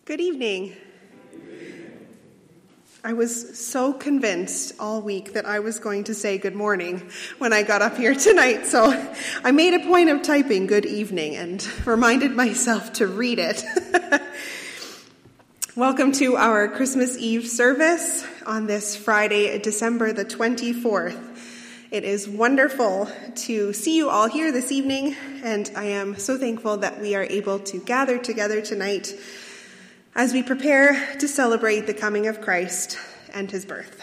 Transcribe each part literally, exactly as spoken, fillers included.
Good evening. I was so convinced all week that I was going to say good morning when I got up here tonight, so I made a point of typing good evening and reminded myself to read it. Welcome to our Christmas Eve service on this Friday, December the twenty-fourth. It is wonderful to see you all here this evening, and I am so thankful that we are able to gather together tonight as we prepare to celebrate the coming of Christ and his birth.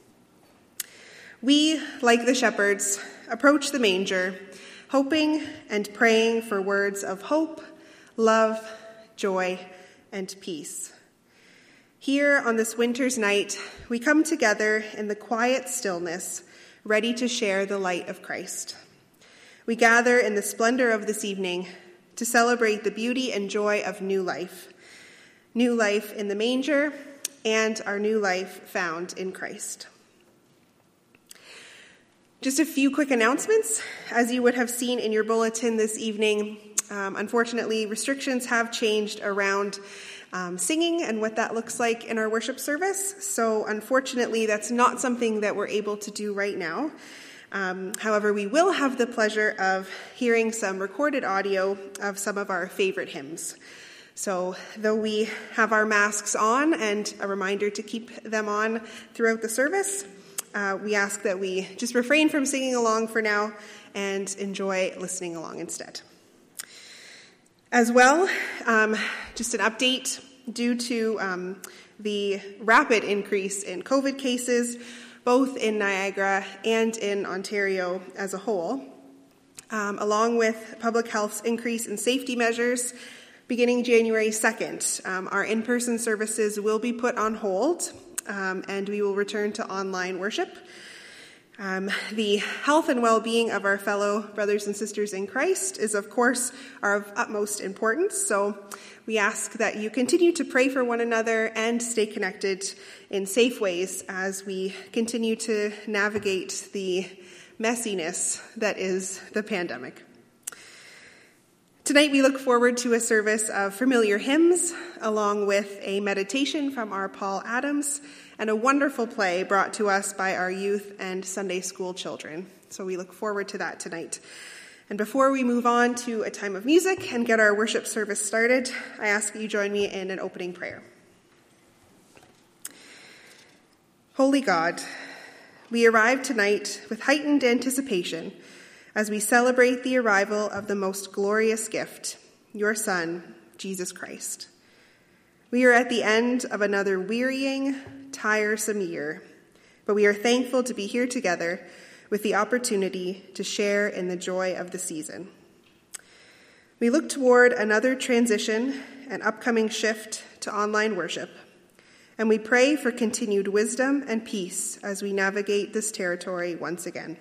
We, like the shepherds, approach the manger, hoping and praying for words of hope, love, joy, and peace. Here on this winter's night, we come together in the quiet stillness, ready to share the light of Christ. We gather in the splendor of this evening to celebrate the beauty and joy of new life. New life in the manger, and our new life found in Christ. Just a few quick announcements. As you would have seen in your bulletin this evening, um, unfortunately, restrictions have changed around um, singing and what that looks like in our worship service. So unfortunately, that's not something that we're able to do right now. Um, however, we will have the pleasure of hearing some recorded audio of some of our favorite hymns. So though we have our masks on and a reminder to keep them on throughout the service, uh, we ask that we just refrain from singing along for now and enjoy listening along instead. As well, um, just an update due to um, the rapid increase in COVID cases, both in Niagara and in Ontario as a whole, um, along with public health's increase in safety measures. Beginning January second, um, our in-person services will be put on hold, um, and we will return to online worship. Um, the health and well-being of our fellow brothers and sisters in Christ is, of course, are of utmost importance, so we ask that you continue to pray for one another and stay connected in safe ways as we continue to navigate the messiness that is the pandemic. Tonight we look forward to a service of familiar hymns, along with a meditation from our Paul Adams, and a wonderful play brought to us by our youth and Sunday school children. So we look forward to that tonight. And before we move on to a time of music and get our worship service started, I ask that you join me in an opening prayer. Holy God, we arrive tonight with heightened anticipation as we celebrate the arrival of the most glorious gift, your Son, Jesus Christ. We are at the end of another wearying, tiresome year, but we are thankful to be here together with the opportunity to share in the joy of the season. We look toward another transition and upcoming shift to online worship, and we pray for continued wisdom and peace as we navigate this territory once again.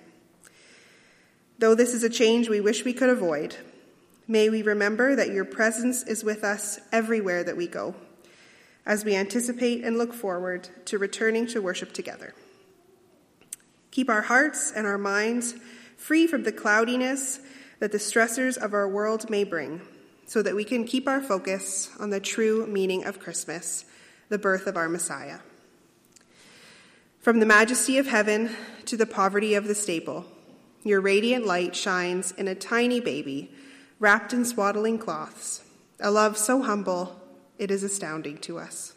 Though this is a change we wish we could avoid, may we remember that your presence is with us everywhere that we go, as we anticipate and look forward to returning to worship together. Keep our hearts and our minds free from the cloudiness that the stressors of our world may bring, so that we can keep our focus on the true meaning of Christmas, the birth of our Messiah. From the majesty of heaven to the poverty of the stable, your radiant light shines in a tiny baby wrapped in swaddling cloths, a love so humble it is astounding to us.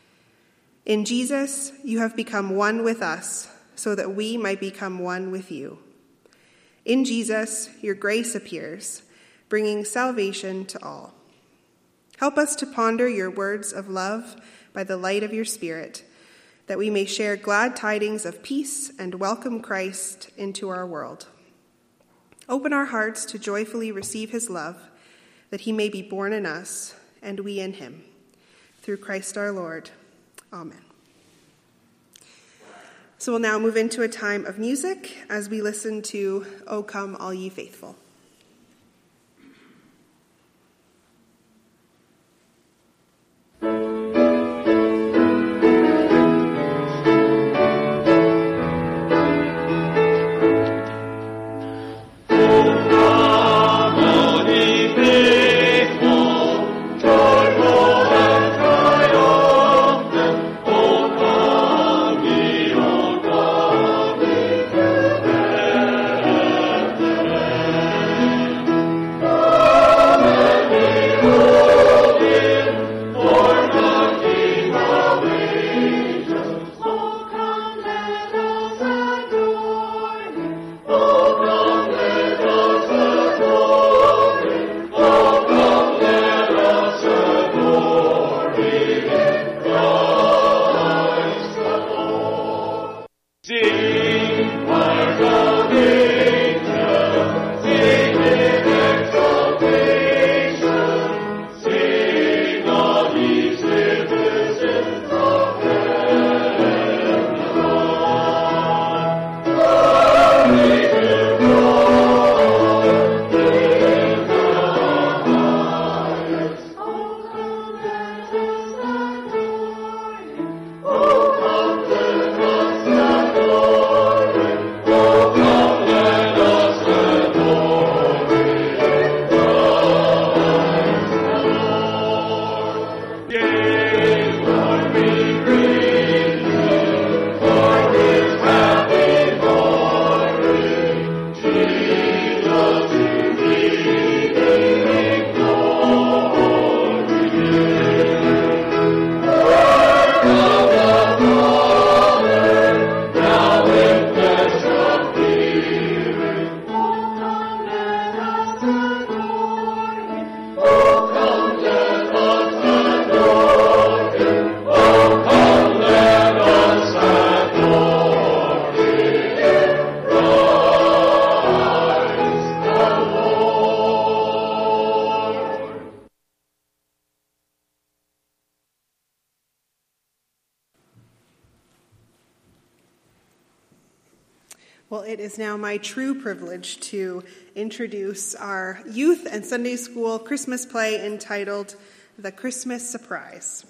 In Jesus, you have become one with us so that we might become one with you. In Jesus, your grace appears, bringing salvation to all. Help us to ponder your words of love by the light of your Spirit, that we may share glad tidings of peace and welcome Christ into our world. Open our hearts to joyfully receive his love, that he may be born in us and we in him. Through Christ our Lord. Amen. So we'll now move into a time of music as we listen to O Come All Ye Faithful. Faithful, joyful and kind. Well, it is now my true privilege to introduce our youth and Sunday school Christmas play entitled The Christmas Surprise.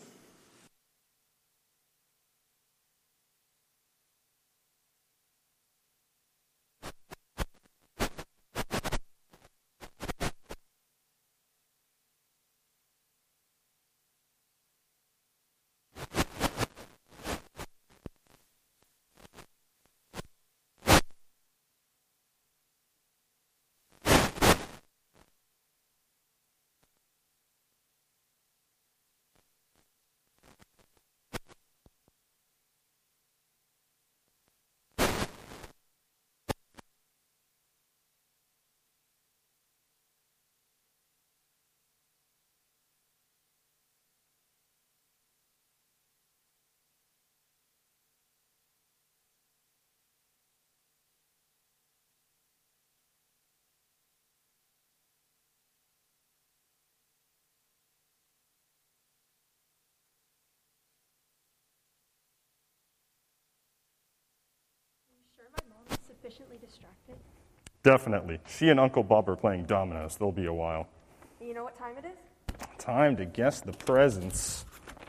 Sure my mom is sufficiently distracted? Definitely. She and Uncle Bob are playing dominoes. They'll be a while. You know what time it is? Time to guess the presents.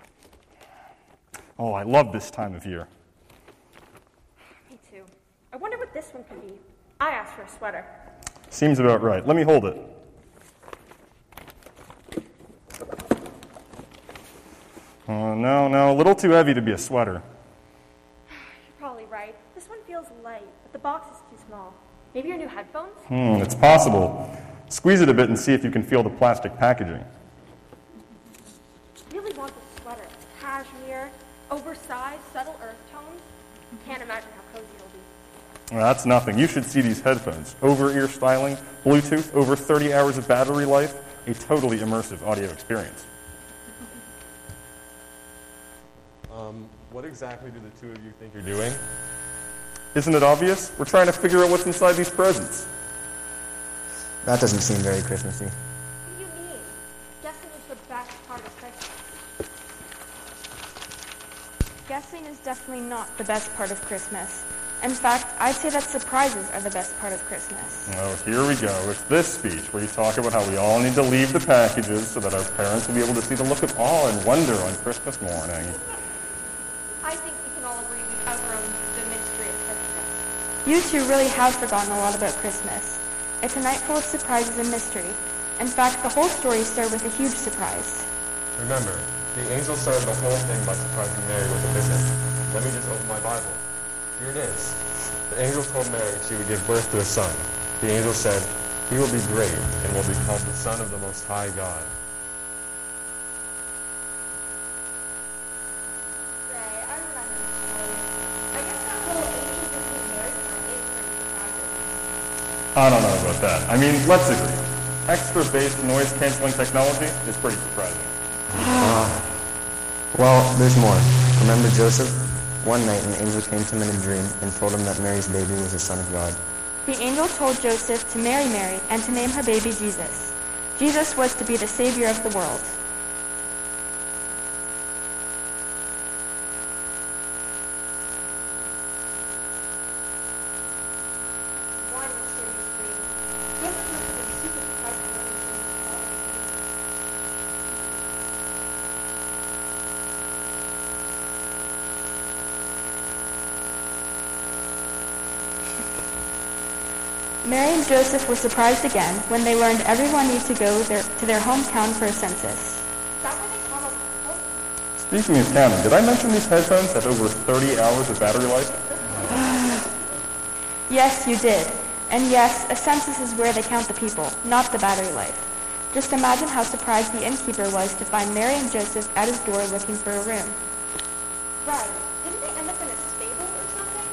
Oh, I love this time of year. Me too. I wonder what this one could be. I asked for a sweater. Seems about right. Let me hold it. Oh, no, no, a little too heavy to be a sweater. You're probably right. This one feels light, but the box is too small. Maybe your new headphones? Hmm, it's possible. Squeeze it a bit and see if you can feel the plastic packaging. I really want this sweater. It's cashmere, oversized, subtle earth tones. Can't imagine how cozy it'll be. Well, that's nothing. You should see these headphones. Over-ear styling, Bluetooth, over thirty hours of battery life, a totally immersive audio experience. Um, what exactly do the two of you think you're doing? Isn't it obvious? We're trying to figure out what's inside these presents. That doesn't seem very Christmassy. What do you mean? Guessing is the best part of Christmas. Guessing is definitely not the best part of Christmas. In fact, I'd say that surprises are the best part of Christmas. Oh, here we go. It's this speech where you talk about how we all need to leave the packages so that our parents will be able to see the look of awe and wonder on Christmas morning. I think we can all agree we've outgrown the mystery of Christmas. You two really have forgotten a lot about Christmas. It's a night full of surprises and mystery. In fact, the whole story started with a huge surprise. Remember, the angel started the whole thing by surprising Mary with a visit. Let me just open my Bible. Here it is. The angel told Mary she would give birth to a son. The angel said, "He will be great and will be called the Son of the Most High God." I don't know about that. I mean, let's agree. Extra bass noise-canceling technology is pretty surprising. Uh, well, there's more. Remember Joseph? One night, an angel came to him in a dream and told him that Mary's baby was the Son of God. The angel told Joseph to marry Mary and to name her baby Jesus. Jesus was to be the Savior of the world. Mary and Joseph were surprised again when they learned everyone needed to go their, to their hometown for a census. Speaking of counting, did I mention these headphones have over thirty hours of battery life? Yes, you did. And yes, a census is where they count the people, not the battery life. Just imagine how surprised the innkeeper was to find Mary and Joseph at his door looking for a room. Right. Didn't they end up in a stable or something?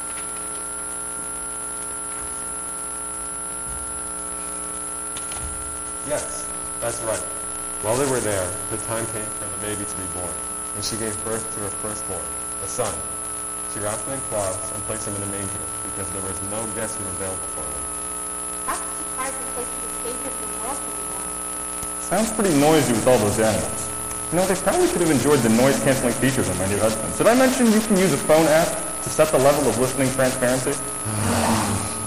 Yes, that's right. While they were there, the time came for the baby to be born, and she gave birth to her firstborn, a son. She wrapped him in cloths and placed him in a manger, because there was no guest room available for them. That's a surprising place for the Savior of the world to be born. Sounds pretty noisy with all those animals. You know, they probably could have enjoyed the noise-canceling features on my new headphones. Did I mention you can use a phone app to set the level of listening transparency?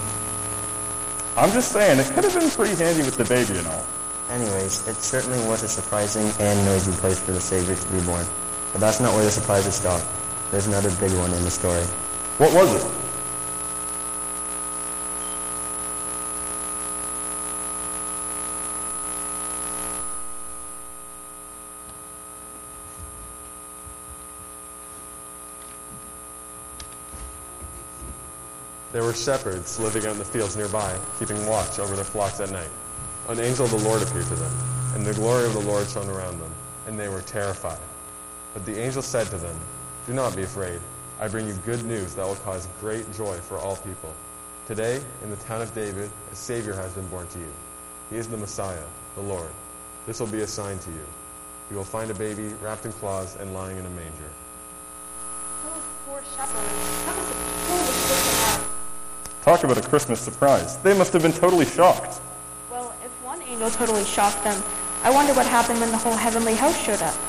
I'm just saying, it could have been pretty handy with the baby and all. Anyways, it certainly was a surprising and noisy place for the Savior to be born. But that's not where the surprises stop. There's another big one in the story. What was it? There were shepherds living out in the fields nearby, keeping watch over their flocks at night. An angel of the Lord appeared to them, and the glory of the Lord shone around them, and they were terrified. But the angel said to them, "Do not be afraid. I bring you good news that will cause great joy for all people. Today, in the town of David, a Savior has been born to you. He is the Messiah, the Lord. This will be a sign to you. You will find a baby wrapped in cloths and lying in a manger." Those poor shepherds. That must have been totally freaking out. Talk about a Christmas surprise. They must have been totally shocked. Well, if one angel totally shocked them, I wonder what happened when the whole heavenly host showed up.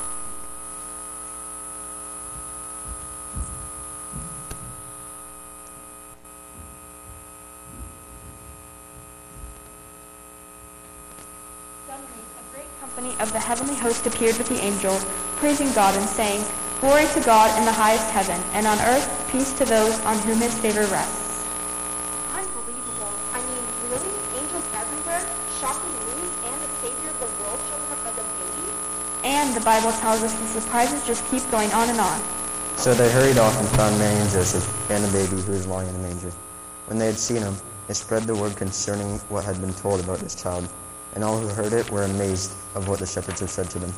Suddenly, a great company of the heavenly host appeared with the angel, praising God and saying, "Glory to God in the highest heaven, and on earth peace to those on whom his favor rests." Unbelievable. I mean, really? Angels everywhere? Shocking news? And the Savior of the world showing up as a baby? And the Bible tells us the surprises just keep going on and on. So they hurried off and found Mary and Joseph and the baby who was lying in a manger. When they had seen him, they spread the word concerning what had been told about this child, and all who heard it were amazed of what the shepherds had said to them.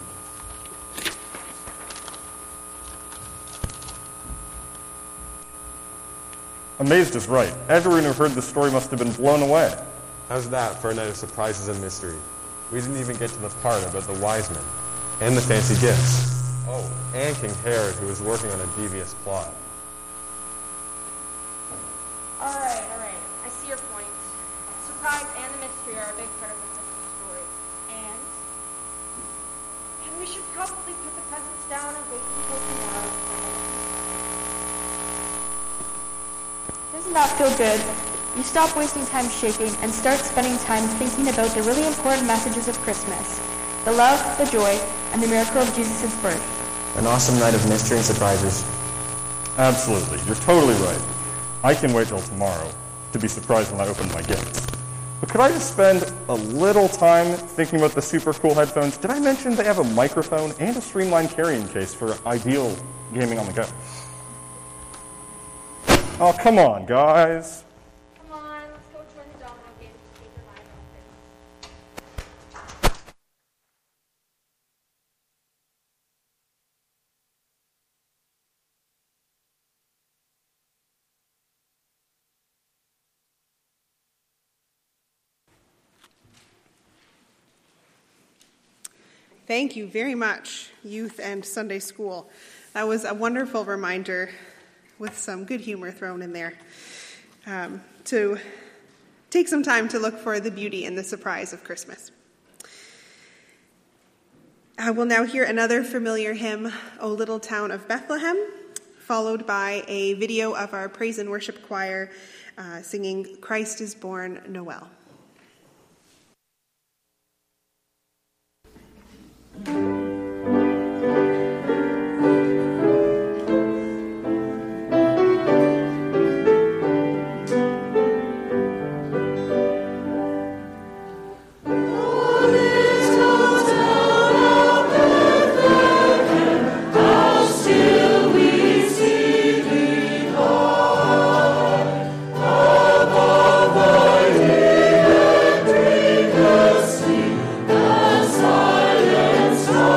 Amazed is right. Everyone who heard the story must have been blown away. How's that for a night of surprises and mystery? We didn't even get to the part about the wise men and the fancy gifts. Oh, and King Herod, who was working on a devious plot. All right, all right. I see your point. Surprise and the mystery are a big part of the Christmas story. And, and we should probably put the presents down and wait until tomorrow. Doesn't that feel good? You stop wasting time shaking and start spending time thinking about the really important messages of Christmas. The love, the joy, and the miracle of Jesus' birth. An awesome night of mystery and surprises. Absolutely. You're totally right. I can wait till tomorrow to be surprised when I open my gifts. But could I just spend a little time thinking about the super cool headphones? Did I mention they have a microphone and a streamlined carrying case for ideal gaming on the go? Oh, come on, guys. Come on, let's go join the domino game to take your mind off this. Thank you very much, youth and Sunday school. That was a wonderful reminder with some good humor thrown in there, um, to take some time to look for the beauty and the surprise of Christmas. I will now hear another familiar hymn, O Little Town of Bethlehem, followed by a video of our praise and worship choir uh, singing Christ is Born, Noel. Silence.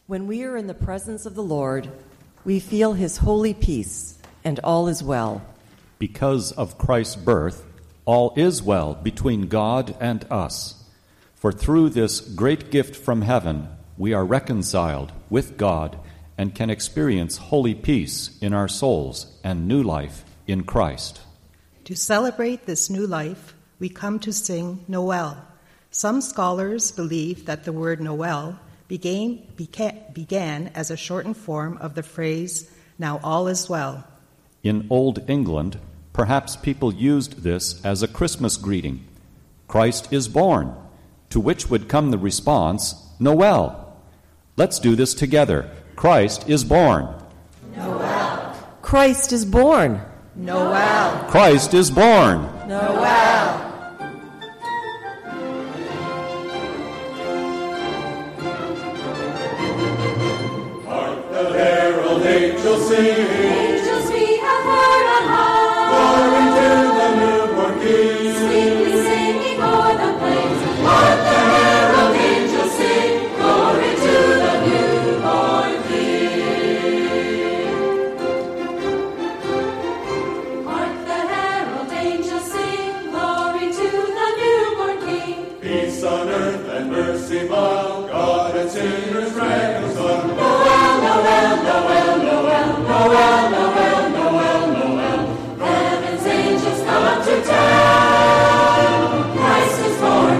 When we are in the presence of the Lord, we feel his holy peace, and all is well. Because of Christ's birth, all is well between God and us. For through this great gift from heaven, we are reconciled with God and can experience holy peace in our souls and new life in Christ. To celebrate this new life, we come to sing Noel. Some scholars believe that the word Noel began, began, began as a shortened form of the phrase, now all is well. In Old England, perhaps people used this as a Christmas greeting. Christ is born, to which would come the response, Noel. Let's do this together. Christ is born. Noel. Christ is born. Noel. Christ is born. Noel. Hark the herald angels sing. Angels we have heard on high. Glory to the newborn King. Sweetly singing o'er the plains. Hark the herald angels sing. Glory to the newborn King. Hark the herald angels sing. Glory to the newborn King. Peace on earth and mercy mild. God and sinners reconciled. Noel, Noel, Noel, Noel, Noel, Noel, Noel, Noel. Heaven's angels come to town. Christ is born,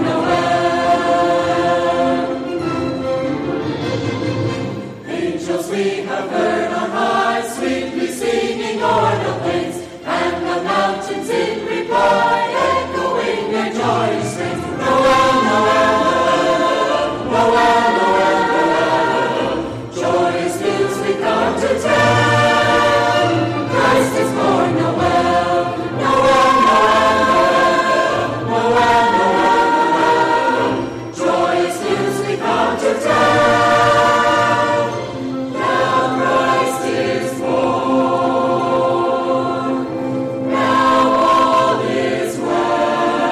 Noel. Angels we have heard on high, sweetly singing o'er the plains, and the mountains in reply, echoing their joyous strains. Noel, Noel, Noel, Noel, Noel, Noel. Joyous news we come to town. Christ is born, Noel. Noel, Noel, Noel, Noel, Noel. Joyous news we come to town. Now Christ is born. Now all is well.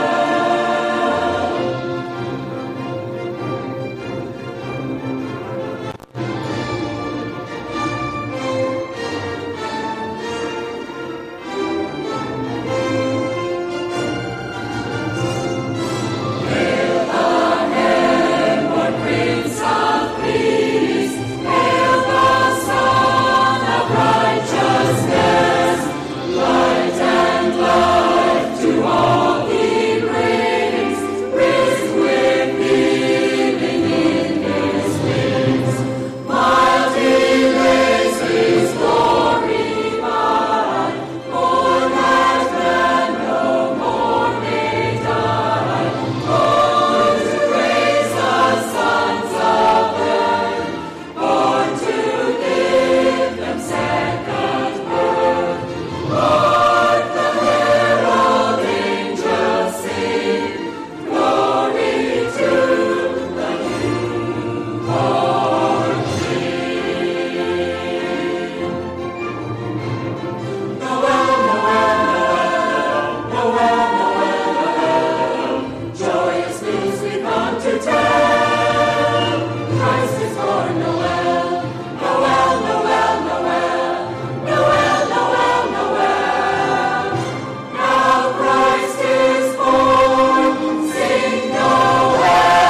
Hail the heavenborn Prince of Peace. Hail the Son of Righteousness. Light and life to all he brings. Risen with healing in his wings. Mild he lays his glory by. For that man no more may die. Born to raise the sons of earth. Born to give them second birth. Hark the herald angels sing. Glory to the newborn King. Noel, Noel, Noel, Noel, Noel, Noel. Joyous news we come to town. Christ is born, Noel. Noel, Noel, Noel. Noel, Noel, Noel. Now Christ is born. Sing Noel.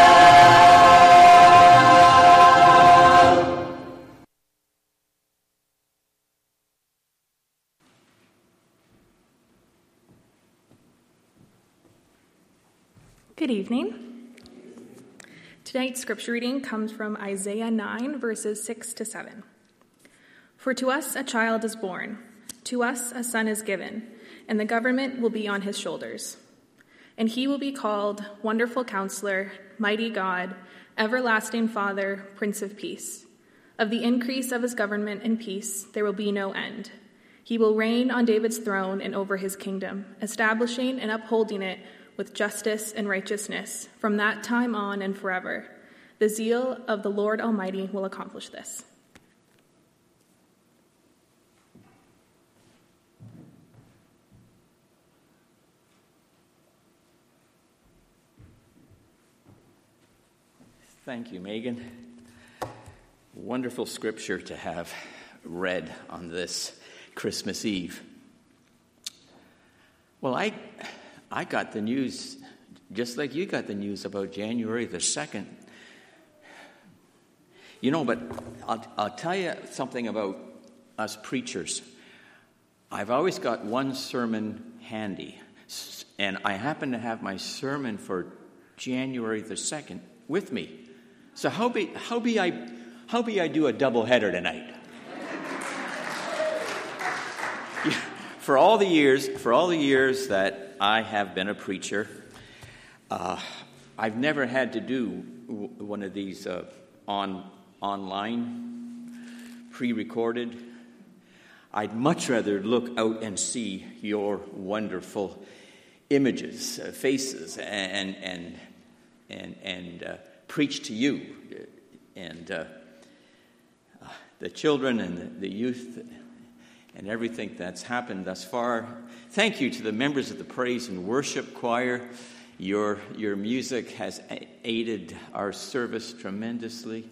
Good evening. Tonight's scripture reading comes from Isaiah nine, verses six to seven. For to us a child is born, to us a son is given, and the government will be on his shoulders. And he will be called Wonderful Counselor, Mighty God, Everlasting Father, Prince of Peace. Of the increase of his government and peace there will be no end. He will reign on David's throne and over his kingdom, establishing and upholding it with justice and righteousness from that time on and forever. The zeal of the Lord Almighty will accomplish this. Thank you, Megan. Wonderful scripture to have read on this Christmas Eve. Well, I I got the news just like you got the news about January the second. You know, but I'll, I'll tell you something about us preachers. I've always got one sermon handy, and I happen to have my sermon for January the second with me. So how be how be I how be I do a double header tonight? Yeah, for all the years for all the years that I have been a preacher, uh, I've never had to do w- one of these uh, on online pre-recorded. I'd much rather look out and see your wonderful images, uh, faces, and and and and uh, preach to you, and uh, uh, the children and the, the youth, and everything that's happened thus far. Thank you to the members of the Praise and Worship Choir. Your your music has aided our service tremendously.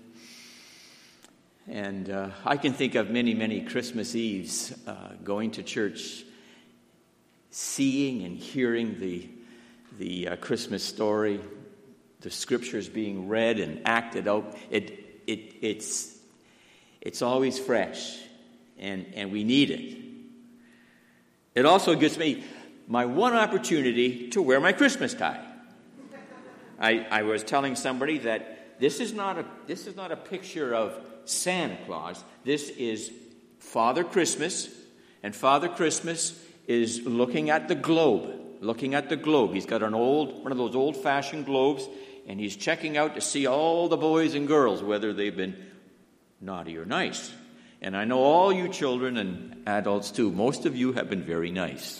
And uh, I can think of many, many Christmas Eves uh, going to church, seeing and hearing the the uh, Christmas story, the scriptures being read and acted out. It it it's it's always fresh, and and we need it. It also gives me my one opportunity to wear my Christmas tie. I I was telling somebody that this is not a this is not a picture of Santa Claus. This is Father Christmas, and Father Christmas is looking at the globe, looking at the globe. He's got an old, one of those old-fashioned globes, and he's checking out to see all the boys and girls, whether they've been naughty or nice. And I know all you children and adults too, most of you have been very nice.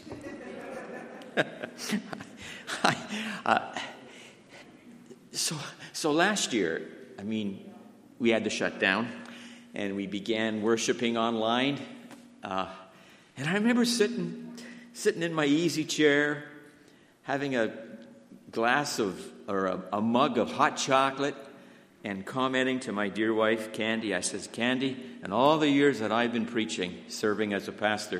I, uh, so, so last year, I mean, we had to shut down, and we began worshiping online. Uh, and I remember sitting, sitting in my easy chair, having a glass of, or a, a mug of hot chocolate, and commenting to my dear wife, Candy. I says, Candy, in all the years that I've been preaching, serving as a pastor,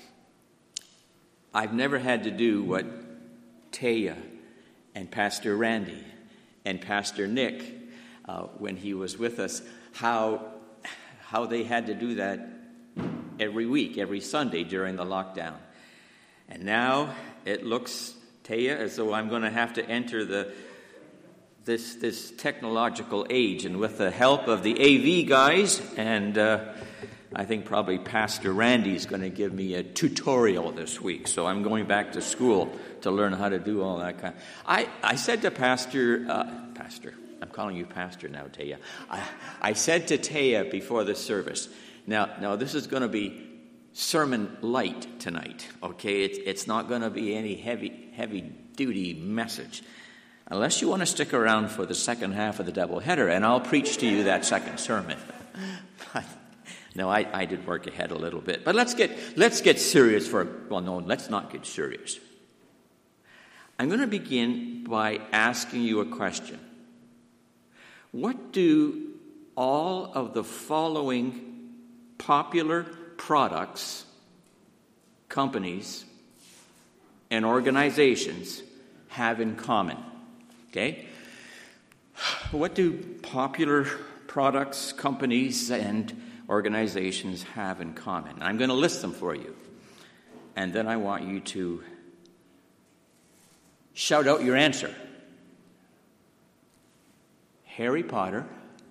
I've never had to do what Taya and Pastor Randy and Pastor Nick, Uh, when he was with us, how how they had to do that every week, every Sunday during the lockdown. And now it looks, Taya, as though I'm going to have to enter the this this technological age, and with the help of the A V guys, and uh, I think probably Pastor Randy's going to give me a tutorial this week. So I'm going back to school to learn how to do all that kind. I I said to Pastor uh, Pastor. I'm calling you Pastor now, Taya. I, I said to Taya before the service, now, now this is going to be sermon light tonight, okay? It's, it's not going to be any heavy, heavy-duty message, unless you want to stick around for the second half of the doubleheader, and I'll preach to you that second sermon. No, I, I did work ahead a little bit, but let's get let's get serious for. Well, no, let's not get serious. I'm going to begin by asking you a question. What do all of the following popular products, companies, and organizations have in common? Okay? What do popular products, companies, and organizations have in common? I'm going to list them for you. And then I want you to shout out your answer. Harry Potter,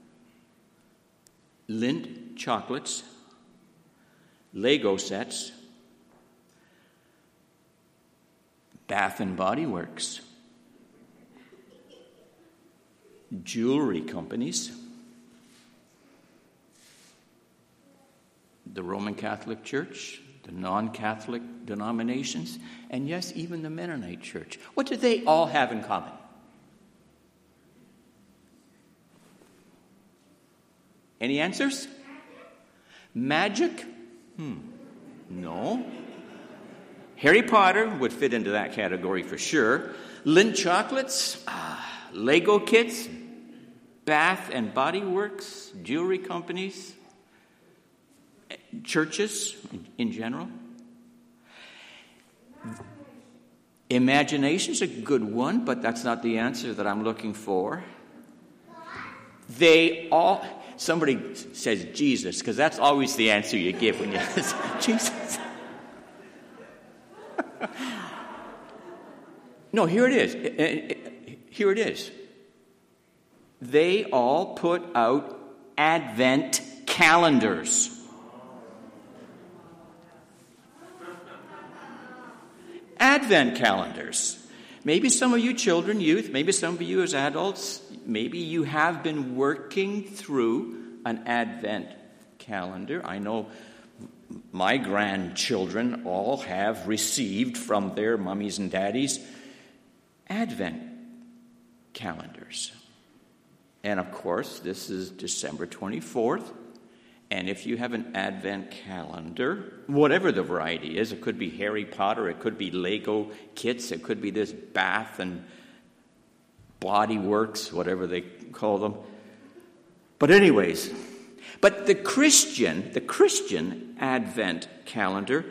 Lindt chocolates, Lego sets, Bath and Body Works, jewelry companies, the Roman Catholic Church, the non-Catholic denominations, and yes, even the Mennonite Church. What do they all have in common? Any answers? Magic? Hmm. No. Harry Potter would fit into that category for sure. Lindt chocolates, uh, Lego kits, Bath and Body Works, jewelry companies, churches in general. Imagination's a good one, but that's not the answer that I'm looking for. They all, somebody says Jesus, because that's always the answer you give when you say Jesus. No, here it is. Here it is. They all put out Advent calendars. Advent calendars. Maybe some of you children, youth, maybe some of you as adults, maybe you have been working through an Advent calendar. I know my grandchildren all have received from their mummies and daddies Advent calendars. And of course, this is December twenty-fourth. And if you have an Advent calendar, whatever the variety is, it could be Harry Potter, it could be Lego kits, it could be this Bath and Body Works, whatever they call them. But anyways, but the Christian, the Christian Advent calendar,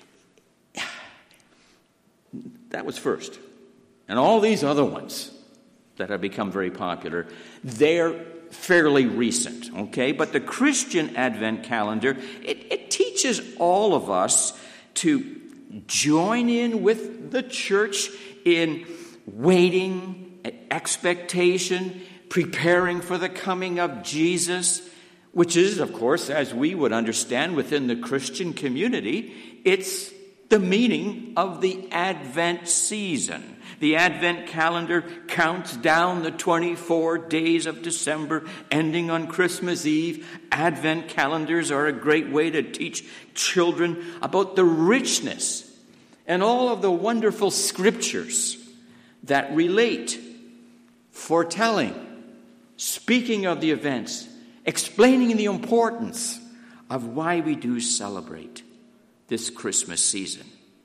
that was first. And all these other ones that have become very popular, they're fairly recent, okay? But the Christian Advent calendar, it, it teaches all of us to join in with the church in waiting, expectation, preparing for the coming of Jesus, which is, of course, as we would understand within the Christian community, it's the meaning of the Advent season. The Advent calendar counts down the twenty-four days of December, ending on Christmas Eve. Advent calendars are a great way to teach children about the richness and all of the wonderful scriptures that relate, foretelling, speaking of the events, explaining the importance of why we do celebrate this Christmas season.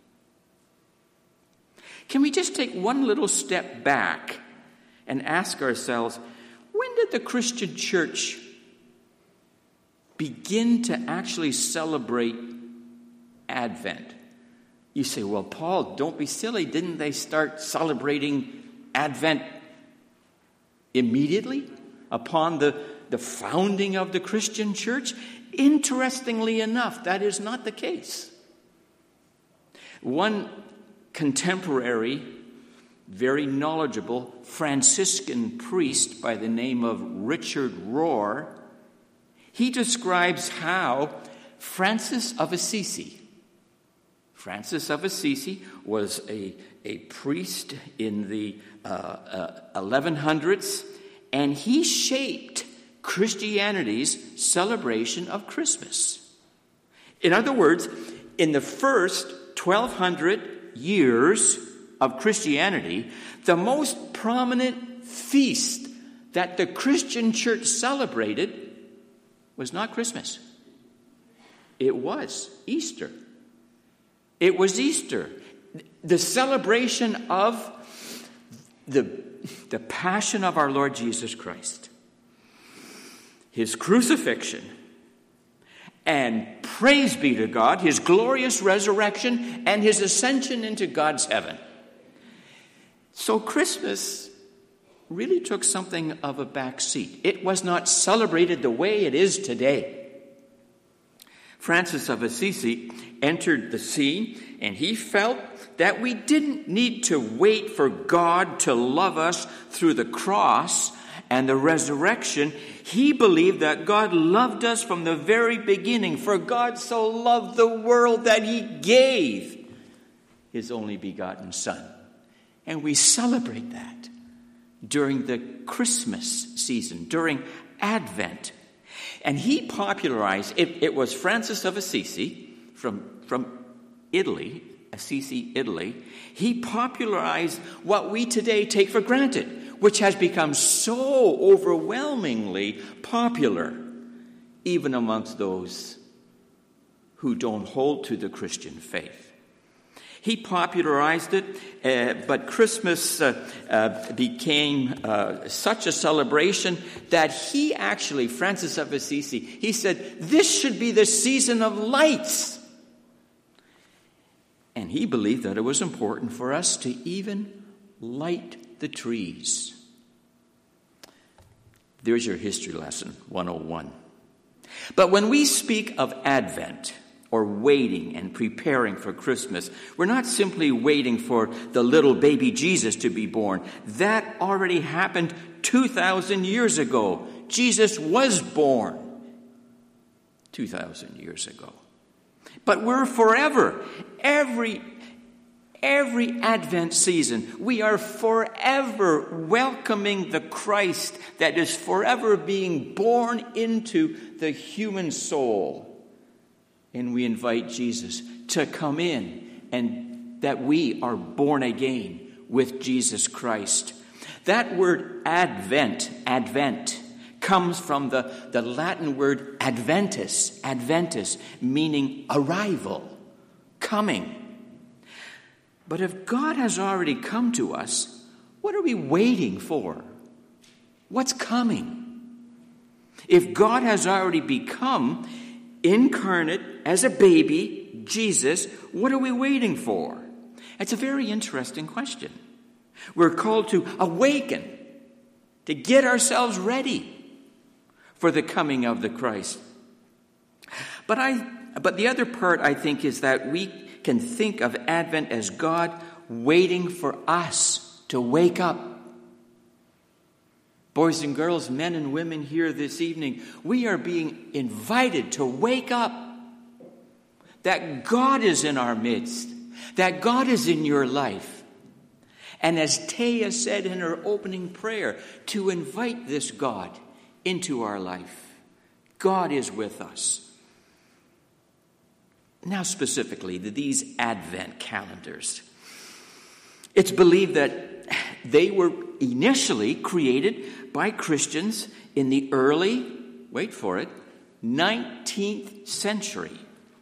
Can we just take one little step back and ask ourselves, when did the Christian church begin to actually celebrate Advent? You say, well, Paul, don't be silly. Didn't they start celebrating Advent immediately upon the, the founding of the Christian church? Interestingly enough, that is not the case. One contemporary, very knowledgeable Franciscan priest by the name of Richard Rohr, he describes how Francis of Assisi, Francis of Assisi was a, a priest in the uh, uh, eleven hundreds, and he shaped Christianity's celebration of Christmas. In other words, in the first twelve hundred years of Christianity, the most prominent feast that the Christian church celebrated was not Christmas. It was Easter. It was Easter. The celebration of the, the passion of our Lord Jesus Christ, his crucifixion, and praise be to God, his glorious resurrection and his ascension into God's heaven. So Christmas really took something of a back seat. It was not celebrated the way it is today. Francis of Assisi entered the scene, and he felt that we didn't need to wait for God to love us through the cross and the resurrection. He believed that God loved us from the very beginning. For God so loved the world that he gave his only begotten Son. And we celebrate that during the Christmas season, during Advent. And he popularized, it, it was Francis of Assisi from, from Italy, Assisi, Italy. He popularized what we today take for granted, which has become so overwhelmingly popular, even amongst those who don't hold to the Christian faith. He popularized it, uh, but Christmas uh, uh, became uh, such a celebration that he actually, Francis of Assisi, he said, this should be the season of lights. And he believed that it was important for us to even light the trees. There's your history lesson, one oh one. But when we speak of Advent, or waiting and preparing for Christmas, we're not simply waiting for the little baby Jesus to be born. That already happened two thousand years ago. Jesus was born two thousand years ago. But we're forever, every Every Advent season, we are forever welcoming the Christ that is forever being born into the human soul. And we invite Jesus to come in, and that we are born again with Jesus Christ. That word Advent, Advent, comes from the, the Latin word Adventus, Adventus, meaning arrival, coming. But if God has already come to us, what are we waiting for? What's coming? If God has already become incarnate as a baby, Jesus, what are we waiting for? It's a very interesting question. We're called to awaken, to get ourselves ready for the coming of the Christ. But I, but the other part, I think, is that we can think of Advent as God waiting for us to wake up. Boys and girls, men and women here this evening, we are being invited to wake up. That God is in our midst. That God is in your life. And as Taya said in her opening prayer, to invite this God into our life. God is with us. Now specifically, to these Advent calendars. It's believed that they were initially created by Christians in the early, wait for it, nineteenth century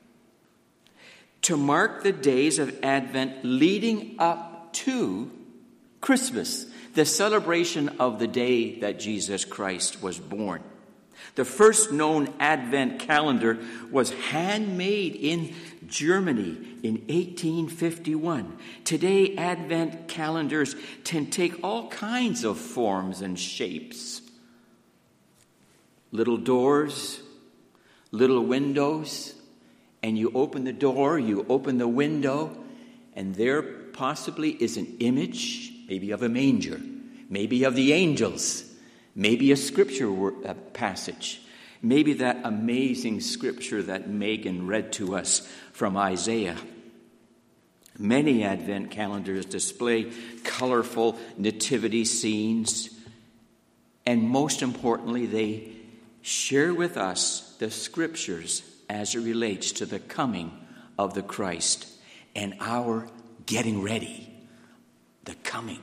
to mark the days of Advent leading up to Christmas, the celebration of the day that Jesus Christ was born. The first known Advent calendar was handmade in Germany in eighteen fifty-one. Today, Advent calendars can take all kinds of forms and shapes. Little doors, little windows, and you open the door, you open the window, and there possibly is an image, maybe of a manger, maybe of the angels, maybe a scripture a passage, maybe that amazing scripture that Megan read to us from Isaiah. Many Advent calendars display colorful nativity scenes, and most importantly, they share with us the scriptures as it relates to the coming of the Christ and our getting ready, the coming.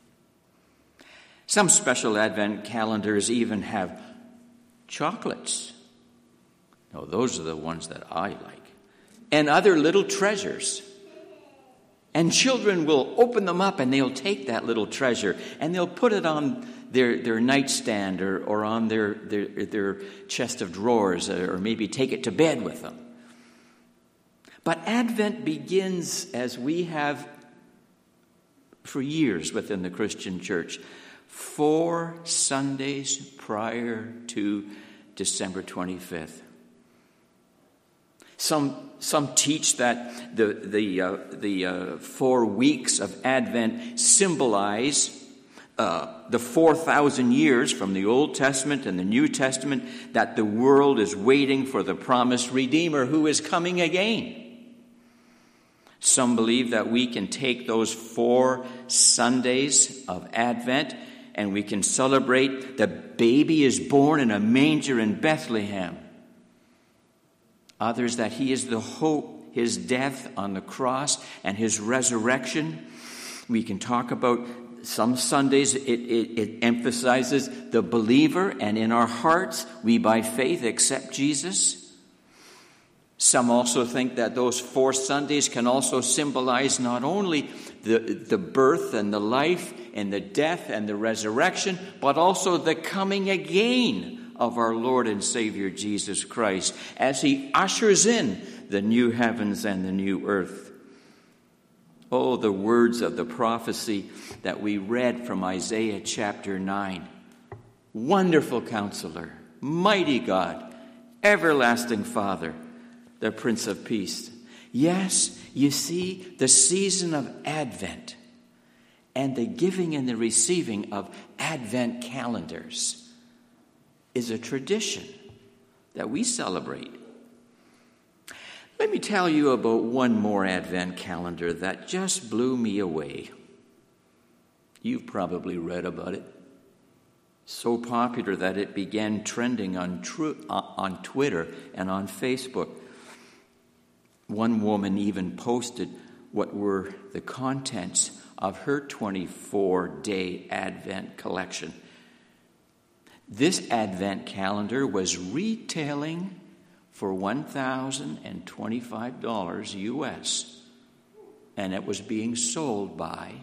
Some special Advent calendars even have chocolates. No, those are the ones that I like. And other little treasures. And children will open them up and they'll take that little treasure and they'll put it on their, their nightstand or, or on their, their, their chest of drawers, or maybe take it to bed with them. But Advent begins, as we have for years within the Christian church, four Sundays prior to December twenty-fifth. Some some teach that the the uh, the uh, four weeks of Advent symbolize uh, the four thousand years from the Old Testament and the New Testament that the world is waiting for the promised Redeemer who is coming again. Some believe that we can take those four Sundays of Advent and we can celebrate the baby is born in a manger in Bethlehem. Others that he is the hope, his death on the cross and his resurrection. We can talk about some Sundays, it, it, it emphasizes the believer, and in our hearts, we by faith accept Jesus. Some also think that those four Sundays can also symbolize not only the, the birth and the life and the death and the resurrection, but also the coming again of our Lord and Savior Jesus Christ as he ushers in the new heavens and the new earth. Oh, the words of the prophecy that we read from Isaiah chapter nine. Wonderful Counselor, mighty God, everlasting Father, the Prince of Peace. Yes, you see, the season of Advent and the giving and the receiving of Advent calendars is a tradition that we celebrate. Let me tell you about one more Advent calendar that just blew me away. You've probably read about it. So popular that it began trending on, tr- on Twitter and on Facebook. One woman even posted what were the contents of her twenty-four day Advent collection. This Advent calendar was retailing for one thousand twenty-five dollars U S, and it was being sold by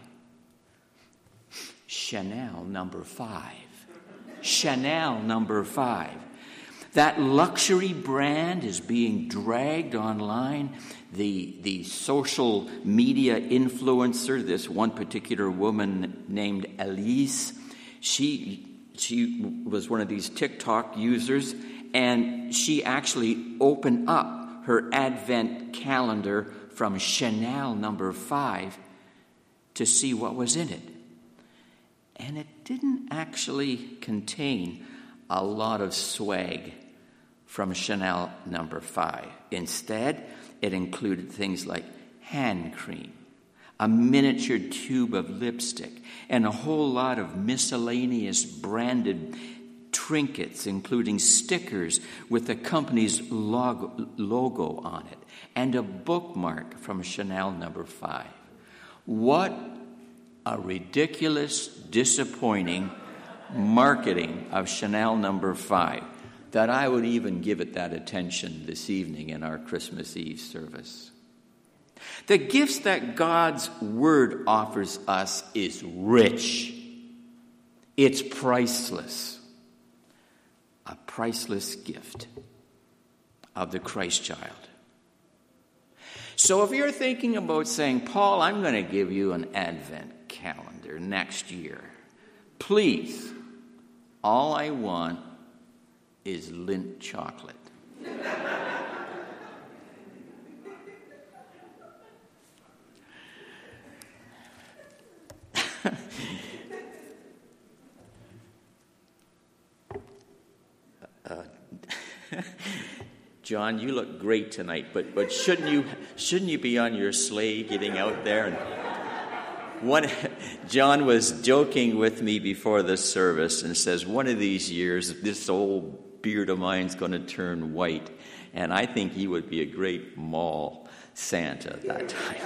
Chanel number five. Chanel number five. That luxury brand is being dragged online. The, the social media influencer, this one particular woman named Elise, she, she was one of these TikTok users, and she actually opened up her Advent calendar from Chanel number five to see what was in it. And it didn't actually contain a lot of swag from Chanel number five. Instead, it included things like hand cream, a miniature tube of lipstick, and a whole lot of miscellaneous branded trinkets, including stickers with the company's logo, logo on it, and a bookmark from Chanel number five. What a ridiculous, disappointing marketing of Chanel number five that I would even give it that attention this evening in our Christmas Eve service. The gifts that God's Word offers us is rich. It's priceless. A priceless gift of the Christ child. So if you're thinking about saying, Paul, I'm going to give you an Advent calendar next year, please, all I want is Lindt chocolate. uh, John, you look great tonight, but but shouldn't you shouldn't you be on your sleigh getting out there? And one, John was joking with me before the service and says, one of these years, this old beard of mine's going to turn white, and I think he would be a great mall Santa at that time.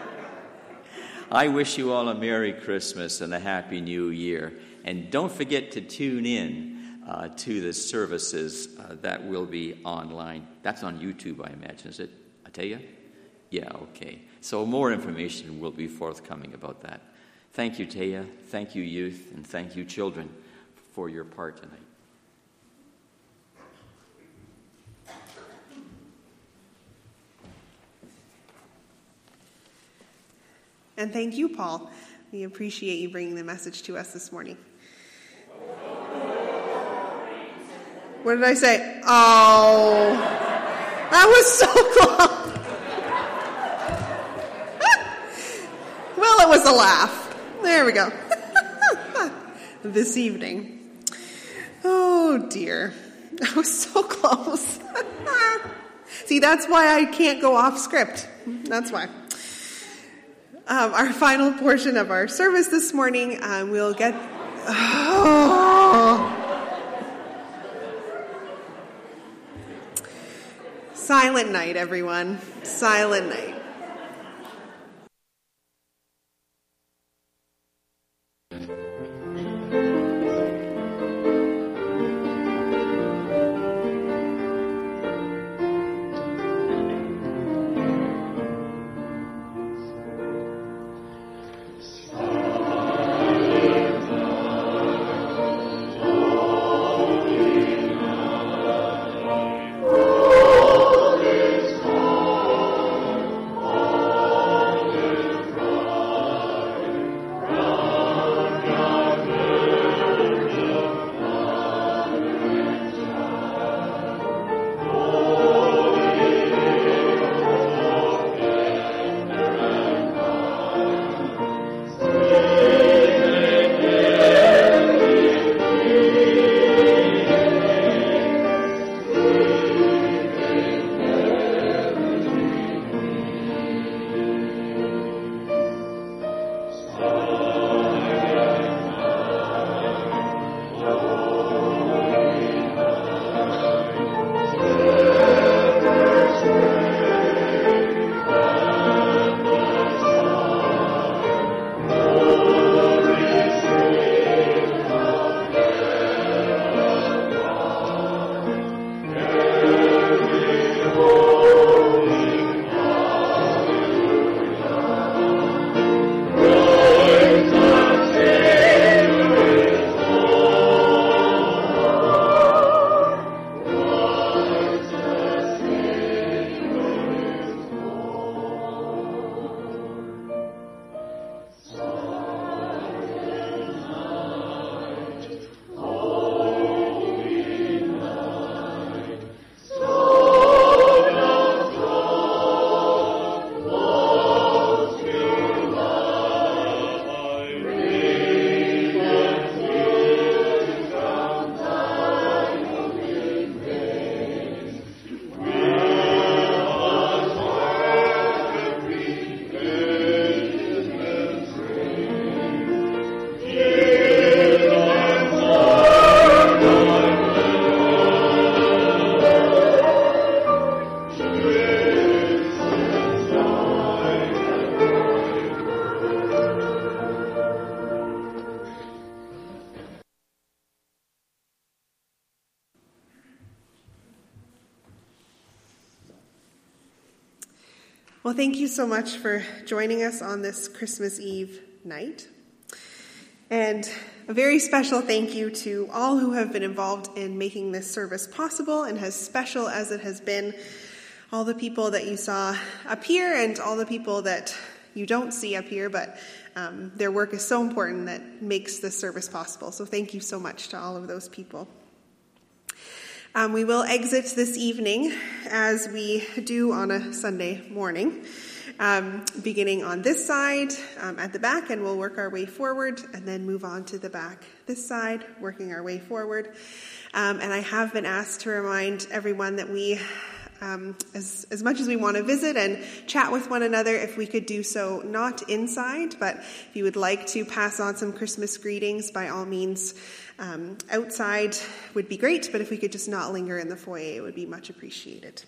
I wish you all a Merry Christmas and a Happy New Year, and don't forget to tune in uh, to the services uh, that will be online. That's on YouTube, I imagine, is it? I tell you? Yeah, okay. So more information will be forthcoming about that. Thank you, Taya. Thank you, youth, and thank you, children, for your part tonight. And thank you, Paul. We appreciate you bringing the message to us this morning. What did I say? Oh, that was so close. Well, it was a laugh. There we go. This evening. Oh, dear. That was so close. See, that's why I can't go off script. That's why. Um, our final portion of our service this morning, um, we'll get... Oh. Silent night, everyone. Silent night. Well, thank you so much for joining us on this Christmas Eve night. And a very special thank you to all who have been involved in making this service possible, and as special as it has been, all the people that you saw up here and all the people that you don't see up here, but um, their work is so important that makes this service possible. So thank you so much to all of those people. Um, we will exit this evening as we do on a Sunday morning, um, beginning on this side um, at the back, and we'll work our way forward and then move on to the back this side, working our way forward. Um, and I have been asked to remind everyone that we, um, as, as much as we want to visit and chat with one another, if we could do so not inside, but if you would like to pass on some Christmas greetings, by all means, Um, outside would be great, but if we could just not linger in the foyer, it would be much appreciated.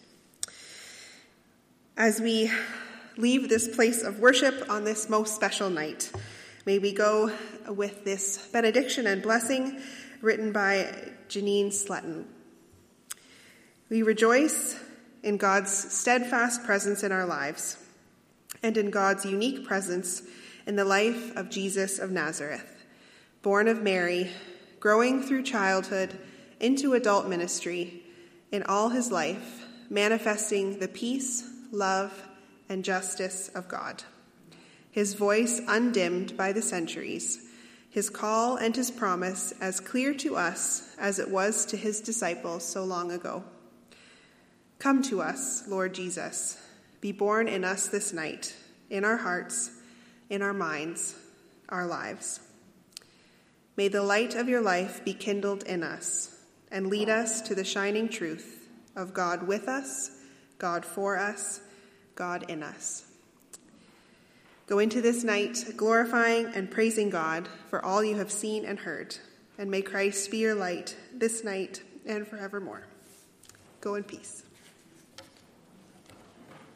As we leave this place of worship on this most special night, may we go with this benediction and blessing written by Janine Sletton. We rejoice in God's steadfast presence in our lives and in God's unique presence in the life of Jesus of Nazareth, born of Mary, growing through childhood into adult ministry, in all his life, manifesting the peace, love, and justice of God. His voice undimmed by the centuries, his call and his promise as clear to us as it was to his disciples so long ago. Come to us, Lord Jesus. Be born in us this night, in our hearts, in our minds, our lives. May the light of your life be kindled in us and lead us to the shining truth of God with us, God for us, God in us. Go into this night glorifying and praising God for all you have seen and heard, and may Christ be your light this night and forevermore. Go in peace.